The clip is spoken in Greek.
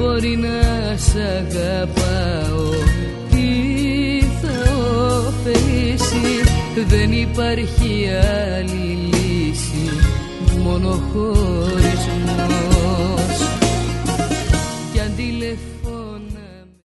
μπορεί να σ' αγαπάω, τι θα ωφελήσει? Δεν υπάρχει άλλη λύση, μόνο χωρισμός.